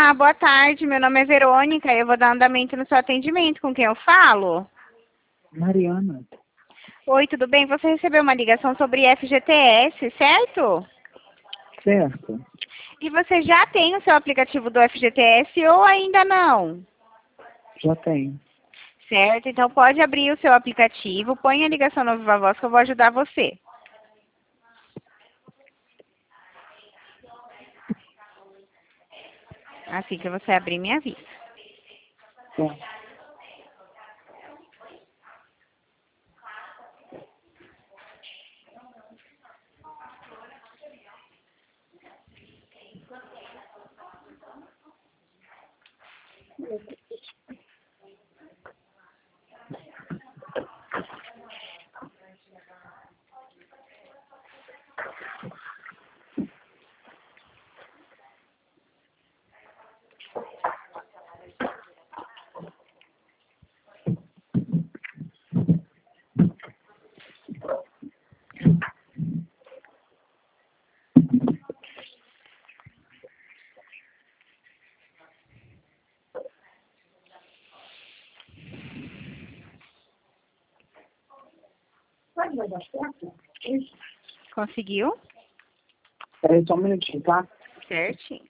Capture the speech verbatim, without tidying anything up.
Olá, boa tarde. Meu nome é Verônica e eu vou dar andamento no seu atendimento. Com quem eu falo? Mariana. Oi, tudo bem? Você recebeu uma ligação sobre F G T S, certo? Certo. E você já tem o seu aplicativo do F G T S ou ainda não? Já tem. Certo, então pode abrir o seu aplicativo, põe a ligação no Viva Voz que eu vou ajudar você. Assim que você abrir, me avisa. Certo. Conseguiu? Peraí só um minutinho, tá? Certinho.